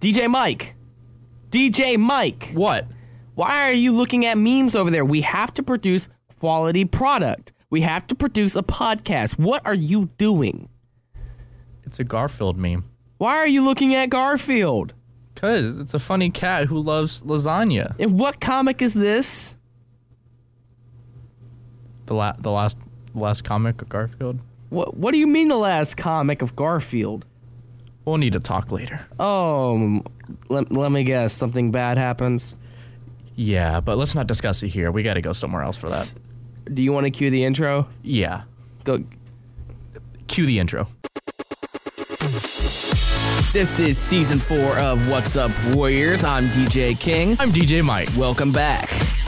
DJ Mike. DJ Mike. What? Why are you looking at memes over there? We have to produce quality product. We have to produce a podcast. What are you doing? It's a Garfield meme. Why are you looking at Garfield? Because it's a funny cat who loves lasagna. And what comic is this? The last comic of Garfield? What do you mean the last comic of Garfield? We'll need to talk later. Oh, let me guess. Something bad happens? Yeah, but let's not discuss it here. We got to go somewhere else for that. Do you want to cue the intro? Yeah. Go. Cue the intro. This is season 4 of What's Up Warriors. I'm DJ King. I'm DJ Mike. Welcome back.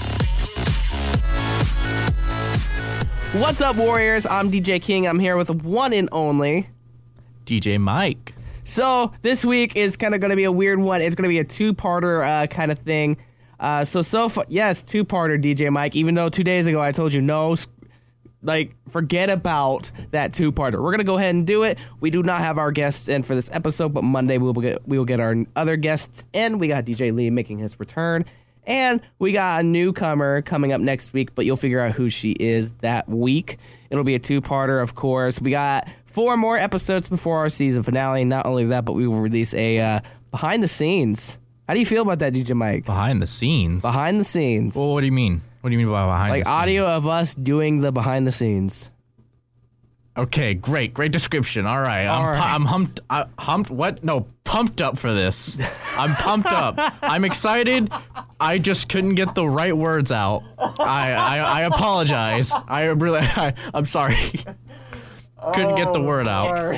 What's up, Warriors? I'm DJ King. I'm here with the one and only DJ Mike. So this week is kind of going to be a weird one. It's going to be a two-parter kind of thing. So far, yes, two-parter, DJ Mike. Even though 2 days ago I told you no, forget about that two-parter. We're gonna go ahead and do it. We do not have our guests in for this episode, but Monday we will get our other guests in. We got DJ Lee making his return, and we got a newcomer coming up next week. But you'll figure out who she is that week. It'll be a two-parter, of course. We got 4 more episodes before our season finale. Not only that, but we will release a behind the scenes. How do you feel about that, DJ Mike? Behind the scenes? Behind the scenes. Well, what do you mean? What do you mean by behind the scenes? Like audio of us doing the behind the scenes. Okay, great description. All right, I'm pumped up for this. I'm pumped up. I'm excited. I just couldn't get the right words out. I apologize. I'm sorry. Couldn't get the word out.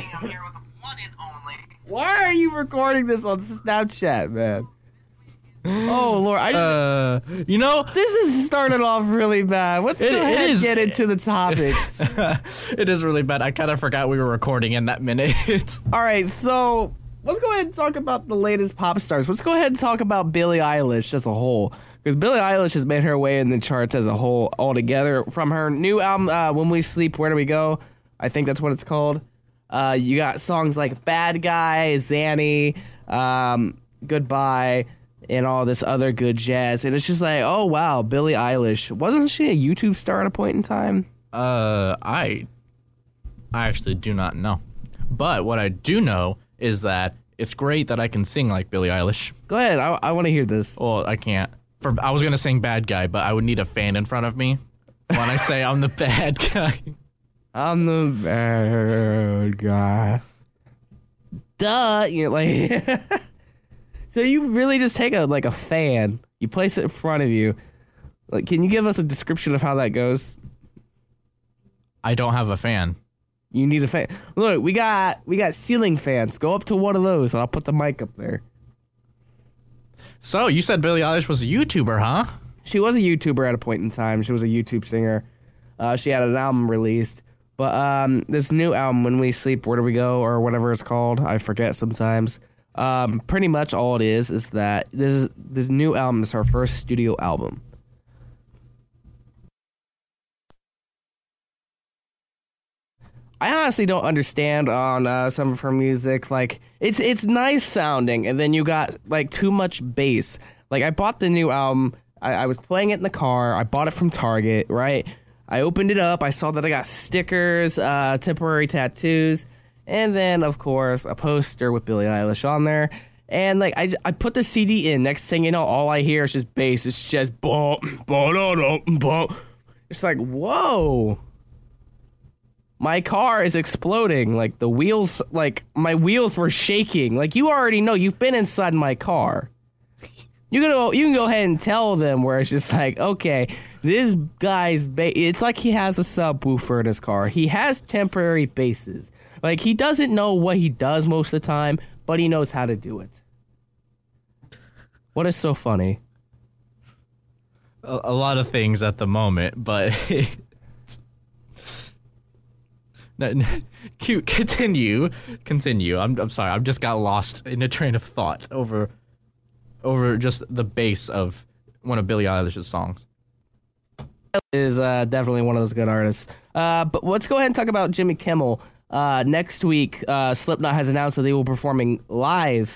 Why are you recording this on Snapchat, man? Oh, Lord. This is started off really bad. Let's go ahead and get into the topics. It is really bad. I kind of forgot we were recording in that minute. All right, so let's go ahead and talk about the latest pop stars. Let's go ahead and talk about Billie Eilish as a whole. Because Billie Eilish has made her way in the charts as a whole altogether. From her new album, When We Sleep, Where Do We Go? I think that's what it's called. You got songs like Bad Guy, Zanny, Goodbye, and all this other good jazz. And it's just like, oh, wow, Billie Eilish. Wasn't she a YouTube star at a point in time? I actually do not know. But what I do know is that it's great that I can sing like Billie Eilish. Go ahead. I want to hear this. Well, I can't. I was going to sing Bad Guy, but I would need a fan in front of me when I say I'm the bad guy. I'm the bad guy. Duh. You're like... So you really just take a fan, you place it in front of you. Like, can you give us a description of how that goes? I don't have a fan. You need a fan. Look, we got ceiling fans. Go up to one of those, and I'll put the mic up there. So you said Billie Eilish was a YouTuber, huh? She was a YouTuber at a point in time. She was a YouTube singer. She had an album released. But this new album, When We Sleep, Where Do We Go, or whatever it's called, I forget sometimes. Pretty much all it is that this new album is her first studio album. I honestly don't understand on some of her music. Like, it's nice sounding, and then you got like too much bass. Like, I bought the new album. I was playing it in the car. I bought it from Target, right? I opened it up. I saw that I got stickers, temporary tattoos. And then, of course, a poster with Billie Eilish on there. And, like, I put the CD in. Next thing you know, all I hear is just bass. It's just boom, boom, boom. It's like, whoa. My car is exploding. Like, the wheels, like, my wheels were shaking. Like, you already know. You've been inside my car. You can go ahead and tell them where it's just like, okay, this guy's it's like he has a subwoofer in his car. He has temporary basses. Like, he doesn't know what he does most of the time, but he knows how to do it. What is so funny? A lot of things at the moment, but cute. Continue. I'm sorry. I've just got lost in a train of thought over just the bass of one of Billie Eilish's songs. Is definitely one of those good artists. But let's go ahead and talk about Jimmy Kimmel. Next week, Slipknot has announced that they will be performing live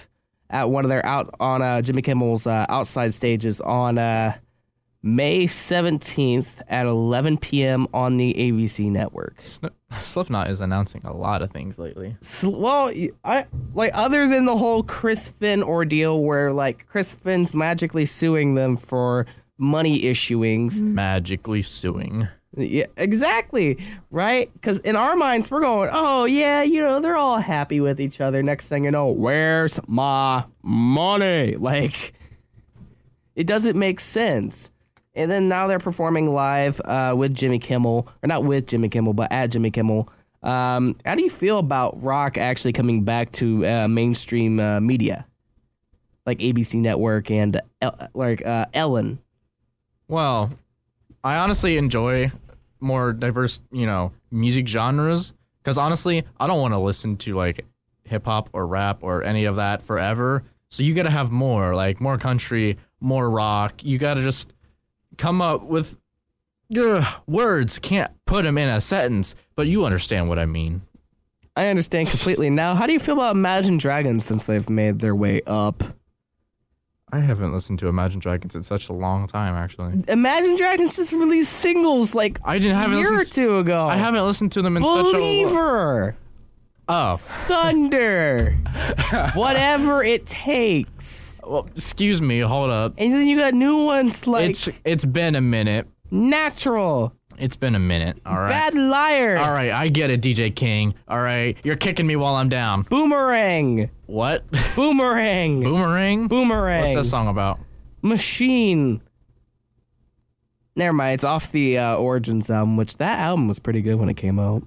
at one of their Jimmy Kimmel's outside stages on May 17th at 11 p.m. on the ABC network. Slipknot is announcing a lot of things lately. Well, other than the whole Chris Finn ordeal where like Chris Finn's magically suing them for money issuings. Magically suing. Yeah, exactly. Right? Because in our minds, we're going, oh, yeah, they're all happy with each other. Next thing you know, where's my money? Like, it doesn't make sense. And then now they're performing live with Jimmy Kimmel, or not with Jimmy Kimmel, but at Jimmy Kimmel. How do you feel about rock actually coming back to mainstream media, like ABC Network and Ellen? Well, I honestly enjoy more diverse, music genres. Because honestly, I don't want to listen to like hip hop or rap or any of that forever. So you got to have more, like more country, more rock. You got to just come up with words. Can't put them in a sentence, but you understand what I mean. I understand completely. Now, how do you feel about Imagine Dragons since they've made their way up? I haven't listened to Imagine Dragons in such a long time, actually. Imagine Dragons just released singles like a year or two ago. I haven't listened to them in such a Believer. Oh. Thunder. Whatever it takes. Well, excuse me, hold up. And then you got new ones like... It's been a minute. Natural. It's been a minute, all right? Bad Liar. All right, I get it, DJ King. All right, you're kicking me while I'm down. Boomerang. What? Boomerang. Boomerang? Boomerang. What's that song about? Machine. Never mind, it's off the Origins album, which that album was pretty good when it came out.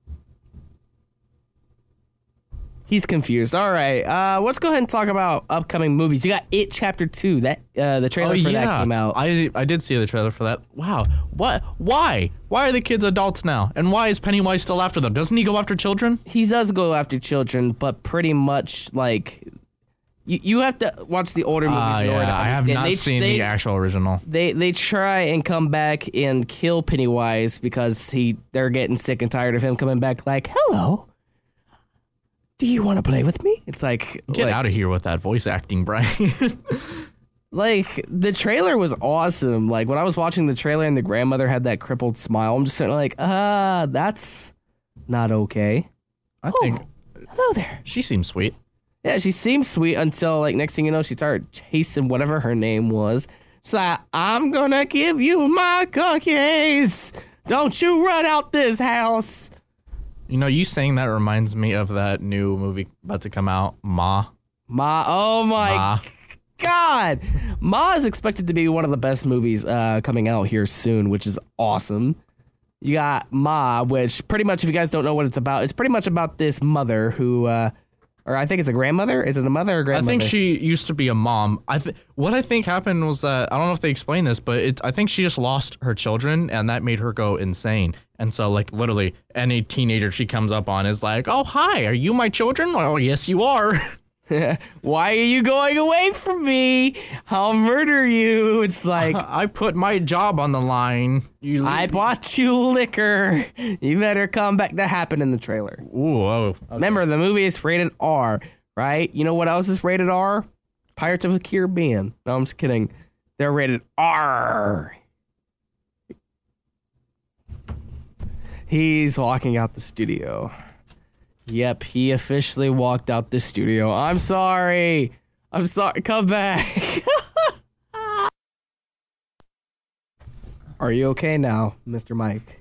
He's confused. All right, let's go ahead and talk about upcoming movies. You got It Chapter 2. That the trailer for that came out. I did see the trailer for that. Wow. What? Why? Why are the kids adults now? And why is Pennywise still after them? Doesn't he go after children? He does go after children, but pretty much like you have to watch the older movies in order to understand. I have not seen the actual original. They try and come back and kill Pennywise because they're getting sick and tired of him coming back like, hello. Do you want to play with me? It's like... Get out of here with that voice acting, Brian. Like, the trailer was awesome. Like, when I was watching the trailer and the grandmother had that crippled smile, I'm just sort of like, that's not okay. I think... Hello there. She seems sweet. Yeah, she seems sweet until, like, next thing you know, she started chasing whatever her name was. She's like, I'm gonna give you my cookies. Don't you run out this house. You saying that reminds me of that new movie about to come out, Ma. Oh my God. Ma is expected to be one of the best movies coming out here soon, which is awesome. You got Ma, which pretty much, if you guys don't know what it's pretty much about this mother who, or I think it's a grandmother. Is it a mother or grandmother? I think she used to be a mom. What I think happened was that, I don't know if they explained this, but I think she just lost her children, and that made her go insane. And so, like, literally, any teenager she comes up on is like, oh, hi, are you my children? Oh, yes, you are. Why are you going away from me? I'll murder you. It's like... I put my job on the line. I bought you liquor. You better come back. That happened in the trailer. Ooh, oh. Okay. Remember, the movie is rated R, right? You know what else is rated R? Pirates of the Caribbean. No, I'm just kidding. They're rated R. He's walking out the studio. Yep, he officially walked out the studio. I'm sorry. Come back. Are you okay now, Mr. Mike?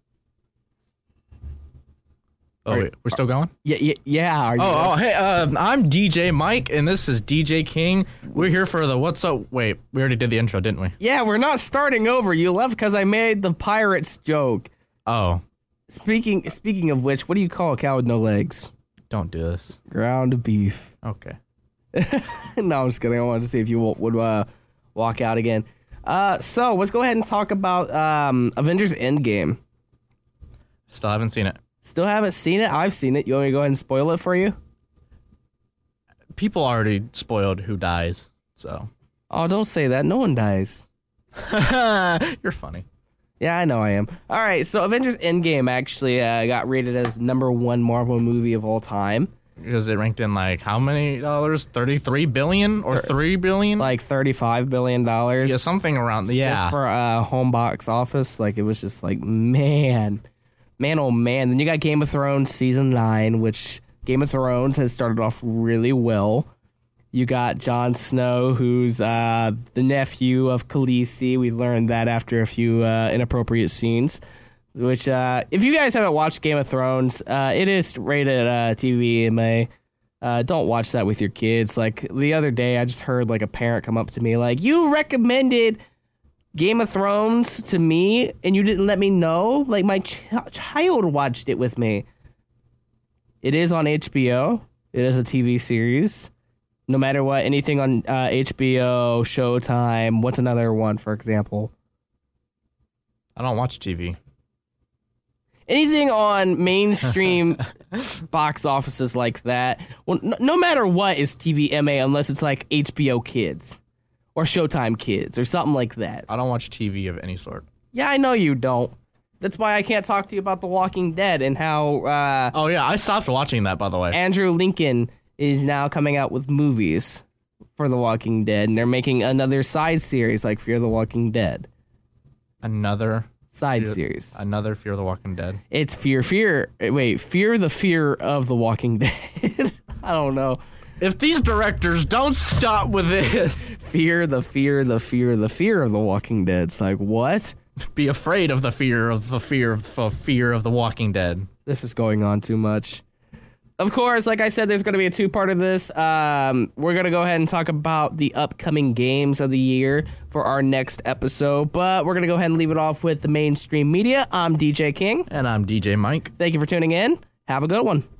Oh, wait, we're still going? Yeah. Are you hey, I'm DJ Mike, and this is DJ King. We're here for the What's Up. Wait, we already did the intro, didn't we? Yeah, we're not starting over. You left because I made the pirates joke. Oh. Speaking of which, what do you call a cow with no legs? Don't do this. Ground beef. Okay. No, I'm just kidding. I wanted to see if you would walk out again. So let's go ahead and talk about Avengers Endgame. Still haven't seen it. Still haven't seen it? I've seen it. You want me to go ahead and spoil it for you? People already spoiled who dies, so. Oh, don't say that. No one dies. You're funny. Yeah, I know I am. All right, so Avengers Endgame actually got rated as #1 Marvel movie of all time. Because it ranked in like how many dollars? 33 billion or 3 billion? Like $35 billion. Yeah, something around. Yeah. Just for home box office. Like, it was just like, man, oh man. Then you got Game of Thrones Season 9, which Game of Thrones has started off really well. You got Jon Snow, who's the nephew of Khaleesi. We learned that after a few inappropriate scenes. Which, if you guys haven't watched Game of Thrones, it is rated TVMA. Don't watch that with your kids. Like, the other day, I just heard, like, a parent come up to me, like, you recommended Game of Thrones to me, and you didn't let me know? Like, my child watched it with me. It is on HBO. It is a TV series. No matter what, anything on HBO, Showtime, what's another one, for example? I don't watch TV. Anything on mainstream box offices like that, well, no matter what is TVMA unless it's like HBO Kids or Showtime Kids or something like that. I don't watch TV of any sort. Yeah, I know you don't. That's why I can't talk to you about The Walking Dead and how... oh, yeah, I stopped watching that, by the way. Andrew Lincoln is now coming out with movies for The Walking Dead, and they're making another side series like Fear the Walking Dead. Another... series. Another Fear the Walking Dead. It's Fear the Fear of the Walking Dead. I don't know. If these directors don't stop with this. Fear the Fear of the Walking Dead. It's like, what? Be afraid of the fear of the fear of the Walking Dead. This is going on too much. Of course, like I said, there's going to be a two-part of this. We're going to go ahead and talk about the upcoming games of the year for our next episode, but we're going to go ahead and leave it off with the mainstream media. I'm DJ King. And I'm DJ Mike. Thank you for tuning in. Have a good one.